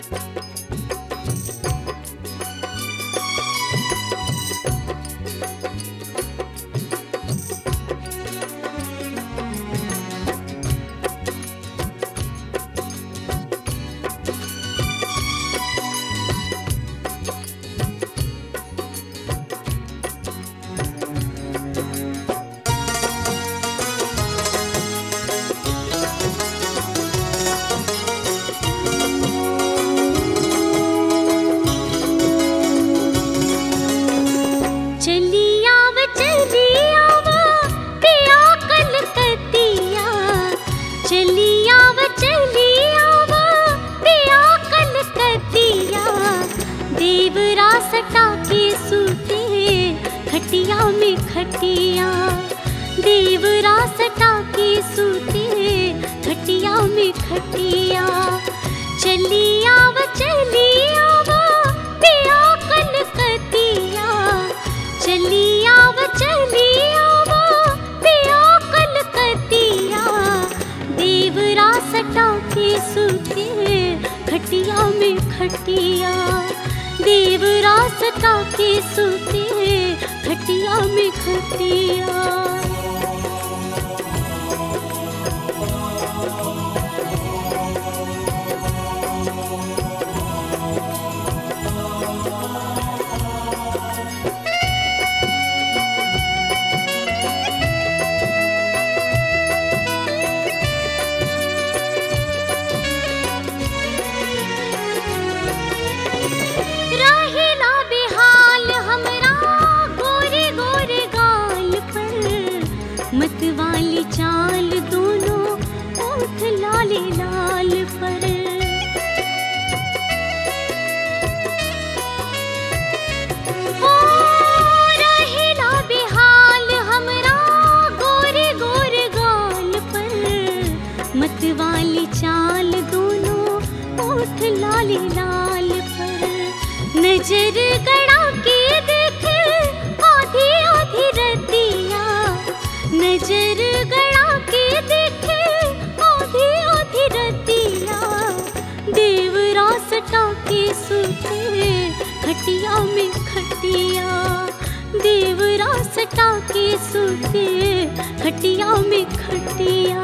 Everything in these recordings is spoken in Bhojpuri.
खटिया देवरा सटा के सूते खटिया में खटिया। चली आव पिया कलकतिया, चली आव पिया कलकतिया। देवरा सटा के सूते खटिया में खटिया, देवरा सटा के सूते खटिया में खटिया। रहेला बेहाल हमरा गोरे गोरे गाल पर, मतवाली चाल दोनों ओठ लाले लाल पर। हो रहेला बेहाल हमरा गोरे गोरे गाल पर, मतवाली चाल दोनों ओठ लाले लाल पर। नजर गड़ा के देख आधी आधी रतिया, नजर गड़ा के देख आधी आधी रतिया। देवरा सटा के सूते खटिया में खटिया, देवरा सटा के सूते खटिया में खटिया।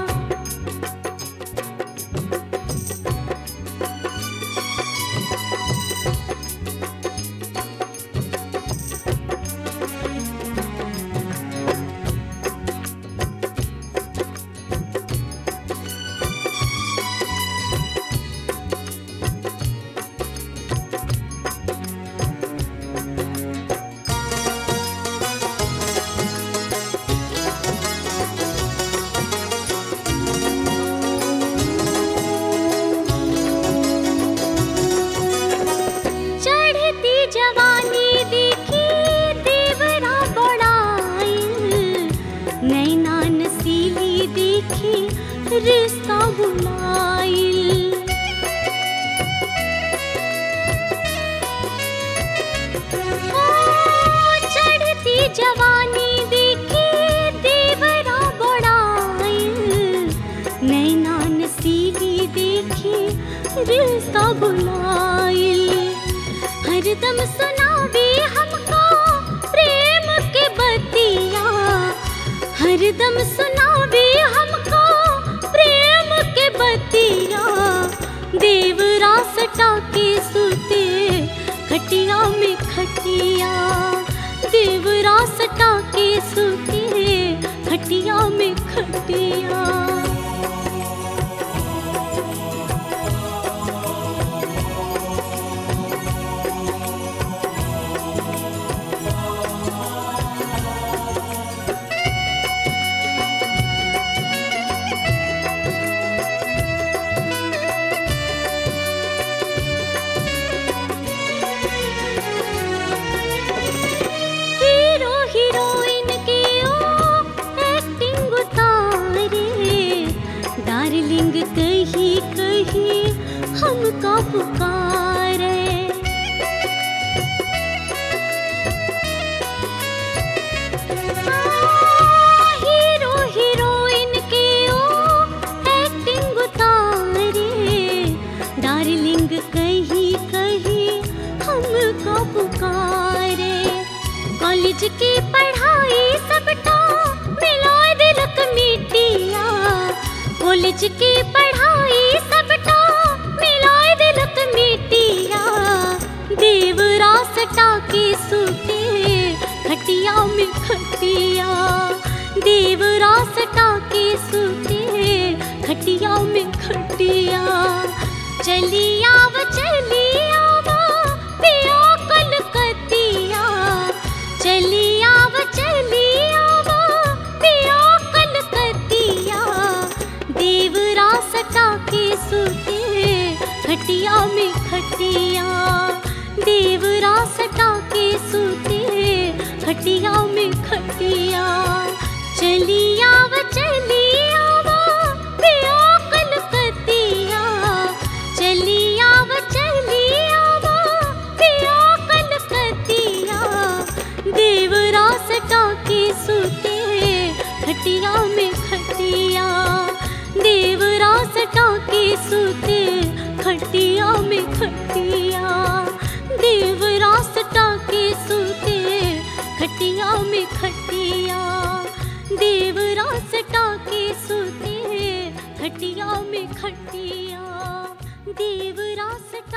जवानी देखी देवरा बड़ाइल, नैना नसीली देखी रिश्ता बुलाइल। चढ़ती जवानी देखी देवरा बड़ाइल, नैना नसीली देखी रिश्ता बुलाइल। हरदम सुनावे हमको प्रेम के बतिया, हरदम सुनावे हमको प्रेम के बतिया। देवरा सटा के सूते खटिया में खटिया, देवरा सटा के सूते खटिया में खटिया। हीरोइन के ओ एक्टिंग उतारे, डार्लिंग कही कही हमका पुकारे। हीरो हीरोइन के ओ एक्टिंग उतारे, डार्लिंग कॉलेज की पढ़ाई सबटा मिलाए दिलक मिटिया, कॉलेज की पढ़ाई सबटा मिलाए दिलक मिटिया। देवरा सटा के सूते खटिया में खटिया, देवरा सटा के सूते खटिया में खटिया। चली आव पिया कलकतिया, चली आव पिया कलकतिया। देवरा सटा के सूते खटिया में खटिया, देवरा सटा के सूते खटिया में खटिया। चली आव पिया कलकतिया, चली आव पिया कलकतिया। देवरा सटा के सूते खटिया में खटिया, देवरा सटा के सूते खटिया में खटिया। देवरा सटा के सूते खटिया में खटिया, देवरा सटा के सूते खटिया में खटिया। देवरा सटा